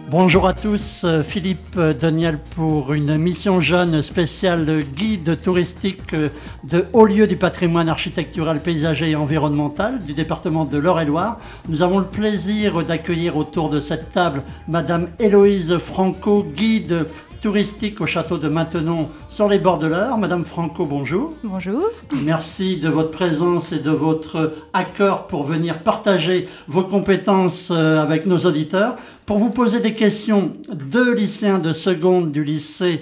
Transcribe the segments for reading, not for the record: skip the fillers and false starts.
Bonjour à tous, Philippe Doniel pour une mission jeune spéciale guide touristique de hauts lieux du patrimoine architectural, paysager et environnemental du département de l'Eure-et-Loire. Nous avons le plaisir d'accueillir autour de cette table Madame Héloïse Franco, guide touristique au château de Maintenon sur les bords de l'Eure. Madame Franco, bonjour. Bonjour. Merci de votre présence et de votre accord pour venir partager vos compétences avec nos auditeurs. Pour vous poser des questions, deux lycéens de seconde du lycée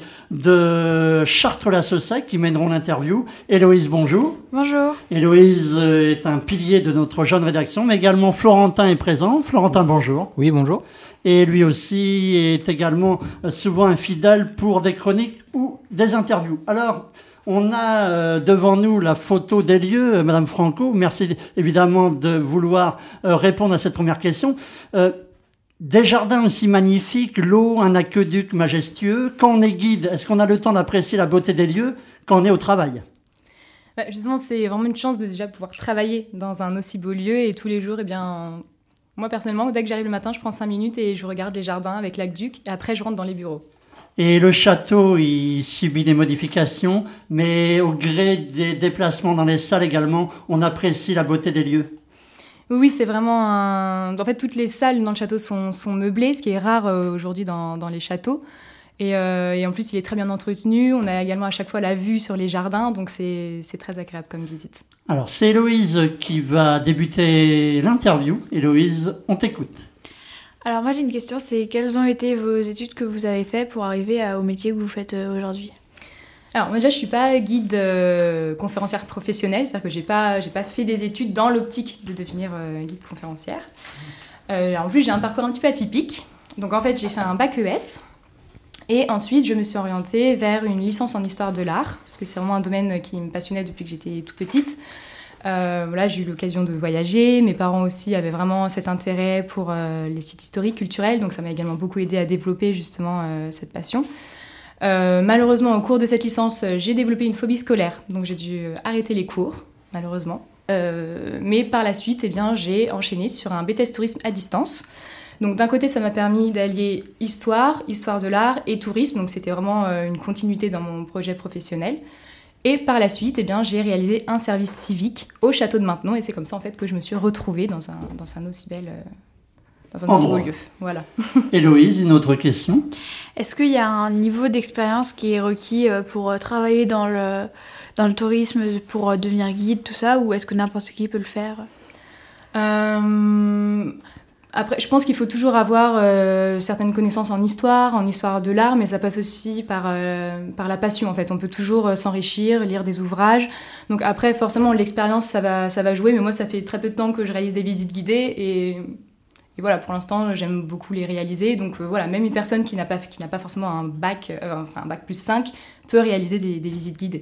de Chartres-la-Saussac qui mèneront l'interview. Héloïse, bonjour. Bonjour. Héloïse est un pilier de notre jeune rédaction, mais également Florentin est présent. Florentin, bonjour. Oui, bonjour. Et lui aussi est également souvent un fidèle pour des chroniques ou des interviews. Alors, on a devant nous la photo des lieux. Madame Franco, merci évidemment de vouloir répondre à cette première question. Des jardins aussi magnifiques, l'eau, un aqueduc majestueux. Quand on est guide, est-ce qu'on a le temps d'apprécier la beauté des lieux quand on est au travail ? Justement, c'est vraiment une chance de déjà pouvoir travailler dans un aussi beau lieu et tous les jours, moi personnellement, dès que j'arrive le matin, je prends 5 minutes et je regarde les jardins avec l'aqueduc et après je rentre dans les bureaux. Et le château, il subit des modifications, mais au gré des déplacements dans les salles également, on apprécie la beauté des lieux. Oui, c'est vraiment En fait, toutes les salles dans le château sont meublées, ce qui est rare aujourd'hui dans les châteaux. Et en plus, il est très bien entretenu. On a également à chaque fois la vue sur les jardins, donc c'est très agréable comme visite. Alors, c'est Héloïse qui va débuter l'interview. Héloïse, on t'écoute. Alors moi j'ai une question, c'est quelles ont été vos études que vous avez faites pour arriver au métier que vous faites aujourd'hui ? Alors moi déjà je suis pas guide conférencière professionnelle, c'est-à-dire que j'ai pas fait des études dans l'optique de devenir guide conférencière. En plus j'ai un parcours un petit peu atypique, donc en fait j'ai fait un bac ES et ensuite je me suis orientée vers une licence en histoire de l'art parce que c'est vraiment un domaine qui me passionnait depuis que j'étais toute petite. J'ai eu l'occasion de voyager. Mes parents aussi avaient vraiment cet intérêt pour les sites historiques, culturels. Donc ça m'a également beaucoup aidé à développer justement cette passion. Malheureusement, au cours de cette licence, j'ai développé une phobie scolaire. Donc j'ai dû arrêter les cours, malheureusement. Mais par la suite, j'ai enchaîné sur un BTS tourisme à distance. Donc d'un côté, ça m'a permis d'allier histoire de l'art et tourisme. Donc c'était vraiment une continuité dans mon projet professionnel. Et par la suite, j'ai réalisé un service civique au château de Maintenon. Et c'est comme ça en fait que je me suis retrouvée dans un aussi beau lieu. Voilà. Héloïse, une autre question. Est-ce qu'il y a un niveau d'expérience qui est requis pour travailler dans le tourisme, pour devenir guide, tout ça, ou est-ce que n'importe qui peut le faire ? Après, je pense qu'il faut toujours avoir certaines connaissances en histoire de l'art, mais ça passe aussi par la passion en fait. On peut toujours s'enrichir, lire des ouvrages. Donc après, forcément, l'expérience, ça va jouer, mais moi, ça fait très peu de temps que je réalise des visites guidées et voilà, pour l'instant, j'aime beaucoup les réaliser. Donc voilà, même une personne qui n'a pas forcément un bac plus 5 peut réaliser des visites guidées.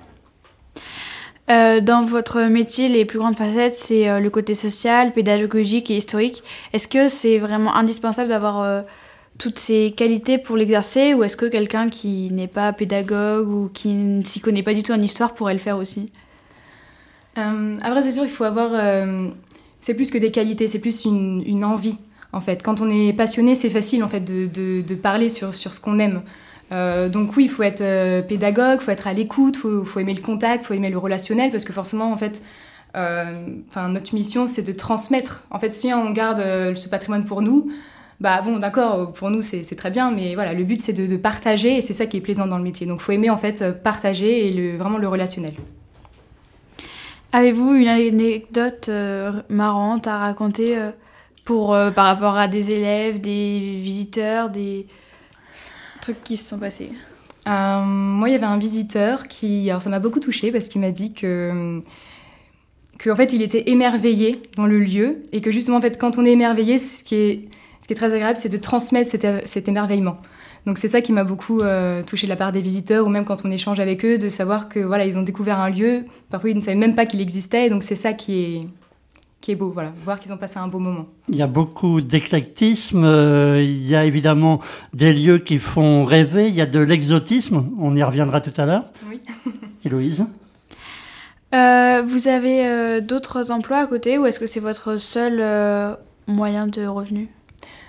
Dans votre métier, les plus grandes facettes, c'est le côté social, pédagogique et historique. Est-ce que c'est vraiment indispensable d'avoir toutes ces qualités pour l'exercer, ou est-ce que quelqu'un qui n'est pas pédagogue ou qui ne s'y connaît pas du tout en histoire pourrait le faire aussi ? Après, c'est sûr, il faut avoir... c'est plus que des qualités, c'est plus une envie, en fait. Quand on est passionné, c'est facile, en fait, de parler sur ce qu'on aime. Donc oui, il faut être pédagogue, il faut être à l'écoute, il faut aimer le contact, il faut aimer le relationnel, parce que forcément, en fait, notre mission, c'est de transmettre. En fait, si on garde ce patrimoine pour nous, d'accord, pour nous, c'est très bien, mais voilà, le but, c'est de partager, et c'est ça qui est plaisant dans le métier. Donc il faut aimer, en fait, partager et vraiment le relationnel. Avez-vous une anecdote marrante à raconter par rapport à des élèves, des visiteurs, des trucs qui se sont passés ? Moi, il y avait un visiteur alors ça m'a beaucoup touchée parce qu'il m'a dit que en fait, il était émerveillé dans le lieu et que justement, en fait, quand on est émerveillé, ce qui est très agréable, c'est de transmettre cet émerveillement. Donc c'est ça qui m'a beaucoup touchée de la part des visiteurs, ou même quand on échange avec eux, de savoir que voilà, ils ont découvert un lieu, parfois ils ne savaient même pas qu'il existait, et donc c'est ça qui est beau, voilà, voir qu'ils ont passé un beau moment. Il y a beaucoup d'éclectisme, il y a évidemment des lieux qui font rêver, il y a de l'exotisme, on y reviendra tout à l'heure. Oui. Héloïse ? Vous avez d'autres emplois à côté, ou est-ce que c'est votre seul moyen de revenu ?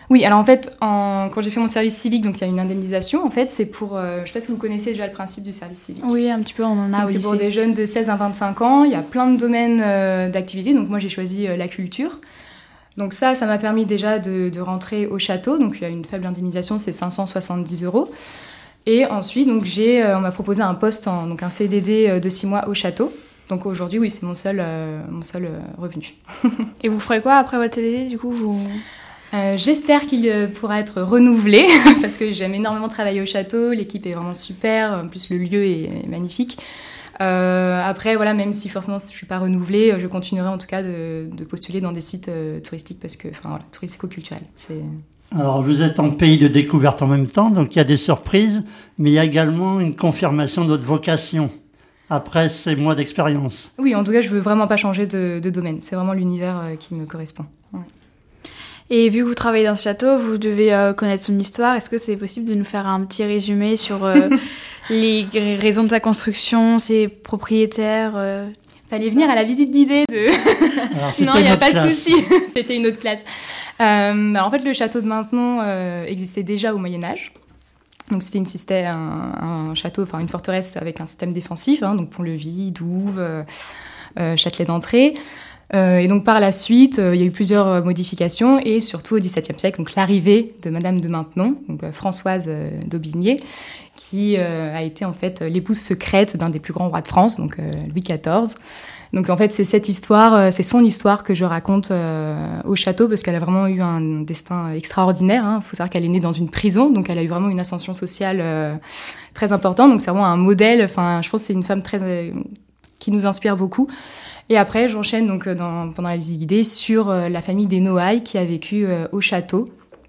Oui, alors en fait, quand j'ai fait mon service civique, donc il y a une indemnisation. En fait, c'est pour, je ne sais pas si vous connaissez déjà le principe du service civique. Oui, un petit peu, on en a donc, c'est pour des jeunes de 16 à 25 ans. Il y a plein de domaines d'activité. Donc moi, j'ai choisi la culture. Donc ça m'a permis déjà de rentrer au château. Donc il y a une faible indemnisation, c'est 570 €. Et ensuite, donc, on m'a proposé un poste, donc un CDD de 6 mois au château. Donc aujourd'hui, oui, c'est mon seul revenu. Et vous ferez quoi après votre CDD, du coup J'espère qu'il pourra être renouvelé parce que j'aime énormément travailler au château. L'équipe est vraiment super. En plus, le lieu est magnifique. Après, voilà, même si forcément je ne suis pas renouvelée, je continuerai en tout cas de postuler dans des sites touristiques parce que, enfin voilà, touristico-culturels. Alors, vous êtes en pays de découverte en même temps, donc il y a des surprises, mais il y a également une confirmation de votre vocation après ces mois d'expérience. Oui, en tout cas, je ne veux vraiment pas changer de domaine. C'est vraiment l'univers qui me correspond. Ouais. Et vu que vous travaillez dans ce château, vous devez connaître son histoire. Est-ce que c'est possible de nous faire un petit résumé sur les raisons de sa construction, ses propriétaires Fallait venir à la visite guidée Alors, non, il n'y a pas de souci. C'était une autre classe. En fait, le château de Maintenon existait déjà au Moyen-Âge. Donc, c'était un château, enfin une forteresse avec un système défensif, hein, donc pont-levis, douves, châtelet d'entrée. Et donc par la suite, il y a eu plusieurs modifications et surtout au XVIIe siècle, donc l'arrivée de Madame de Maintenon, donc Françoise d'Aubigné, qui a été en fait l'épouse secrète d'un des plus grands rois de France, donc Louis XIV. Donc en fait c'est cette histoire, c'est son histoire que je raconte au château parce qu'elle a vraiment eu un destin extraordinaire. Hein. Faut savoir qu'elle est née dans une prison, donc elle a eu vraiment une ascension sociale très importante. Donc c'est vraiment un modèle. Enfin, je pense que c'est une femme qui nous inspire beaucoup. Et après, j'enchaîne donc pendant la visite guidée sur la famille des Noailles qui a vécu au château.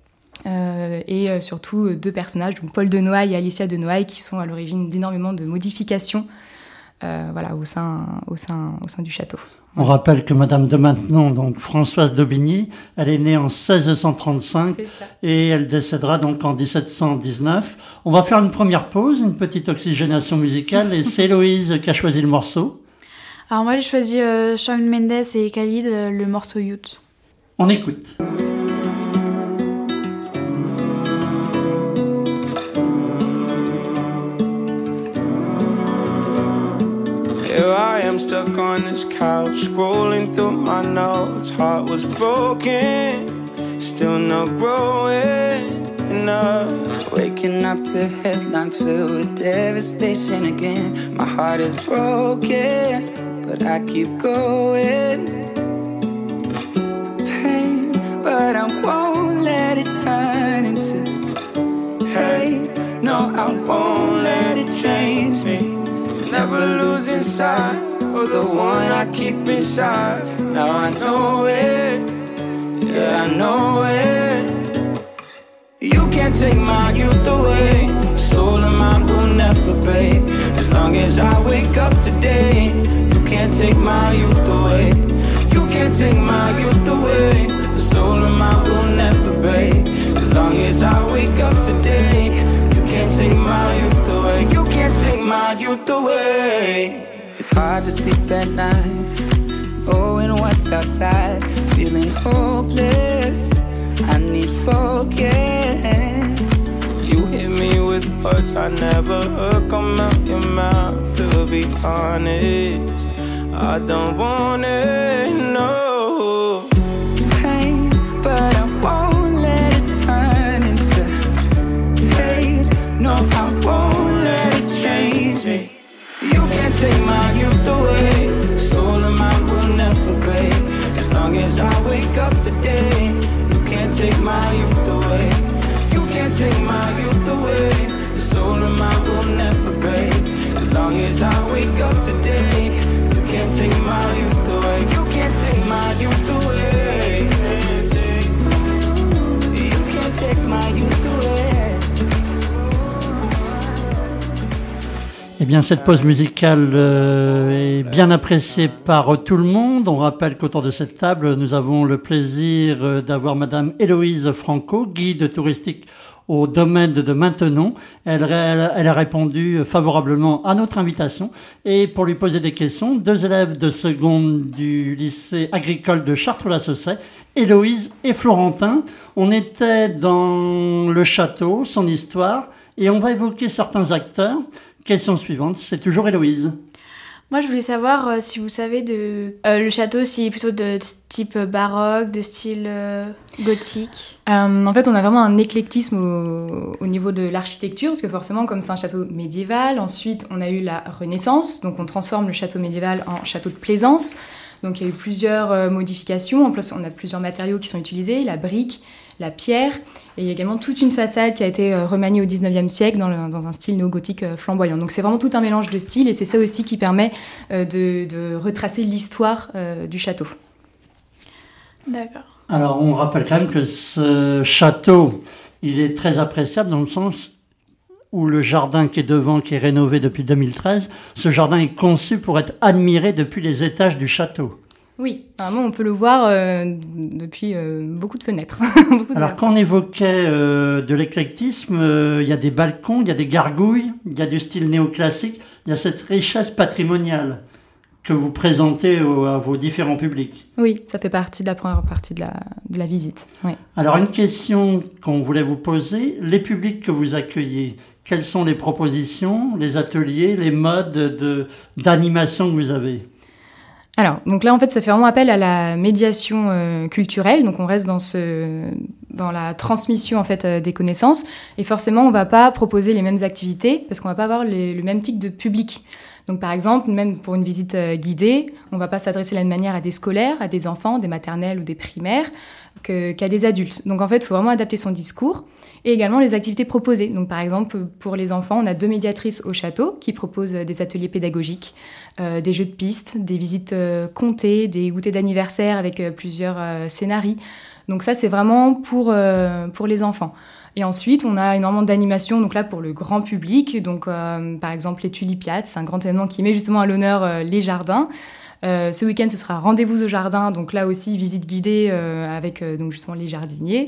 Et surtout deux personnages, donc Paul de Noailles et Alicia de Noailles, qui sont à l'origine d'énormément de modifications au sein du château. On rappelle que Madame de Maintenon, donc Françoise d'Aubigny, elle est née en 1635 et elle décédera donc en 1719. On va faire une première pause, une petite oxygénation musicale et c'est Héloïse qui a choisi le morceau. Alors moi j'ai choisi Shawn Mendes et Khalid, le morceau Youth. On écoute. Here I am stuck on this couch, scrolling through my notes. Heart was broken, still not growing enough. Waking up to headlines filled with devastation again. My heart is broken, but I keep going. Pain, but I won't let it turn into hate. No, I won't let it change me. Never losing sight of the one I keep inside. Now I know it, yeah, I know it. You can't take my youth away. Soul and mind will never break. As long as I wake up today, you can't take my youth away. You can't take my youth away. The soul and mind will never break. As long as I wake up today, you can't take my youth away. You can't take my youth away. It's hard to sleep at night, knowing what's outside, feeling hopeless. I need focus. You hit me with words I never heard come out your mouth. To be honest, I don't want it, no. Pain, but I won't let it turn into hate. No, I won't let it change me. You can't take my youth away. Soul and mind will never break. As long as I wake up today, you can't take my youth away. You can't take my youth away. The soul and mind will never break. As long as I wake up today, you can't take my youth away. You can't take my youth away. You can't take my youth away. Eh bien, cette pause musicale est bien appréciée par tout le monde. On rappelle qu'autour de cette table, nous avons le plaisir d'avoir Madame Héloïse Franco, guide touristique au domaine de Maintenon. Elle a répondu favorablement à notre invitation. Et pour lui poser des questions, 2 élèves de seconde du lycée agricole de Chartres-la-Saussaye, Héloïse et Florentin. On était dans le château, son histoire, et on va évoquer certains acteurs. Question suivante, c'est toujours Héloïse. Moi, je voulais savoir si vous savez le château, si est plutôt de type baroque, de style gothique. En fait, on a vraiment un éclectisme au niveau de l'architecture, parce que forcément, comme c'est un château médiéval, ensuite on a eu la Renaissance, donc on transforme le château médiéval en château de plaisance. Donc il y a eu plusieurs modifications, en plus on a plusieurs matériaux qui sont utilisés, la brique, la pierre, et il y a également toute une façade qui a été remaniée au 19e siècle dans un style néo-gothique flamboyant. Donc c'est vraiment tout un mélange de styles, et c'est ça aussi qui permet de retracer l'histoire du château. D'accord. Alors on rappelle quand même que ce château, il est très appréciable dans le sens où le jardin qui est devant, qui est rénové depuis 2013, ce jardin est conçu pour être admiré depuis les étages du château. Oui, vraiment on peut le voir depuis beaucoup de fenêtres. Alors quand on évoquait de l'éclectisme, il y a des balcons, il y a des gargouilles, il y a du style néoclassique, il y a cette richesse patrimoniale que vous présentez à vos différents publics. Oui, ça fait partie de la première partie de la visite. Oui. Alors une question qu'on voulait vous poser, les publics que vous accueillez, quelles sont les propositions, les ateliers, les modes d'animation que vous avez ? Alors, donc là, en fait, ça fait vraiment appel à la médiation culturelle. Donc, on reste dans la transmission, en fait, des connaissances. Et forcément, on va pas proposer les mêmes activités parce qu'on va pas avoir le même type de public. Donc, par exemple, même pour une visite guidée, on va pas s'adresser de la même manière à des scolaires, à des enfants, des maternelles ou des primaires qu'à des adultes. Donc, en fait, il faut vraiment adapter son discours et également les activités proposées. Donc, par exemple, pour les enfants, on a 2 médiatrices au château qui proposent des ateliers pédagogiques, des jeux de pistes, des visites comptées, des goûters d'anniversaire avec plusieurs scénarii. Donc ça, c'est vraiment pour les enfants. Et ensuite, on a énormément d'animations, donc là, pour le grand public. Donc, par exemple, les Tulipiades, c'est un grand événement qui met justement à l'honneur les jardins. Ce week-end, ce sera Rendez-vous au jardin, donc là aussi, visite guidée avec donc justement les jardiniers.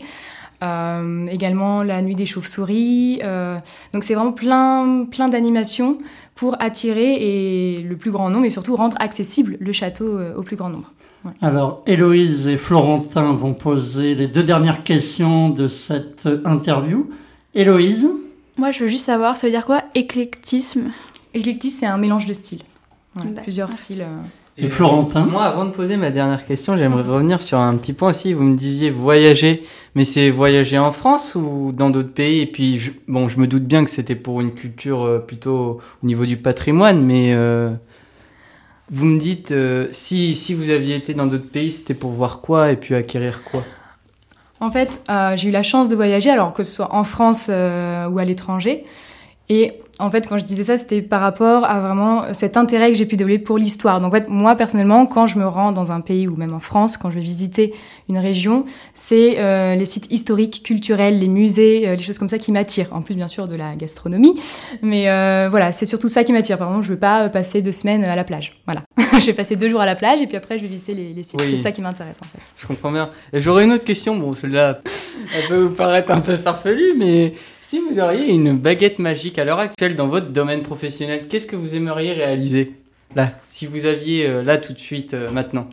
Également la nuit des chauves-souris. Donc c'est vraiment plein d'animations pour attirer et le plus grand nombre et surtout rendre accessible le château au plus grand nombre. Ouais. Alors Héloïse et Florentin vont poser les 2 dernières questions de cette interview. Héloïse ? Moi je veux juste savoir, ça veut dire quoi éclectisme ? Éclectisme, c'est un mélange de styles. Ouais, plusieurs merci. styles. Et Florentin ? Moi, avant de poser ma dernière question, j'aimerais revenir sur un petit point aussi. Vous me disiez voyager, mais c'est voyager en France ou dans d'autres pays ? Et puis, je me doute bien que c'était pour une culture plutôt au niveau du patrimoine, mais vous me dites, si vous aviez été dans d'autres pays, c'était pour voir quoi et puis acquérir quoi ? En fait, j'ai eu la chance de voyager, alors que ce soit en France ou à l'étranger. Et en fait, quand je disais ça, c'était par rapport à vraiment cet intérêt que j'ai pu développer pour l'histoire. Donc en fait, moi, personnellement, quand je me rends dans un pays ou même en France, quand je vais visiter une région, c'est les sites historiques, culturels, les musées, les choses comme ça qui m'attirent. En plus, bien sûr, de la gastronomie. Mais voilà, c'est surtout ça qui m'attire. Par exemple, je ne veux pas passer 2 semaines à la plage. Voilà. Je vais passer 2 jours à la plage et puis après, je vais visiter les sites. Oui. C'est ça qui m'intéresse, en fait. Je comprends bien. Et j'aurais une autre question. Bon, celle-là, elle peut vous paraître un peu farfelue, mais... Si vous auriez une baguette magique à l'heure actuelle dans votre domaine professionnel, qu'est-ce que vous aimeriez réaliser ? Là, si vous aviez là tout de suite, maintenant.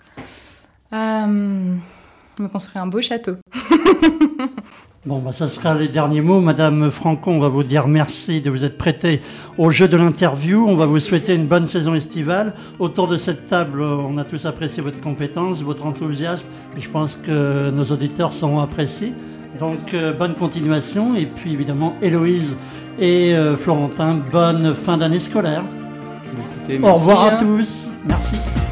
Me construire un beau château. Bon, ça sera les derniers mots. Madame Franco, on va vous dire merci de vous être prêtée au jeu de l'interview. On va vous souhaiter une bonne saison estivale. Autour de cette table, on a tous apprécié votre compétence, votre enthousiasme. Et je pense que nos auditeurs sauront apprécier. Donc, bonne continuation. Et puis, évidemment, Héloïse et Florentin, bonne fin d'année scolaire. Écoutez, au revoir à tous. Merci.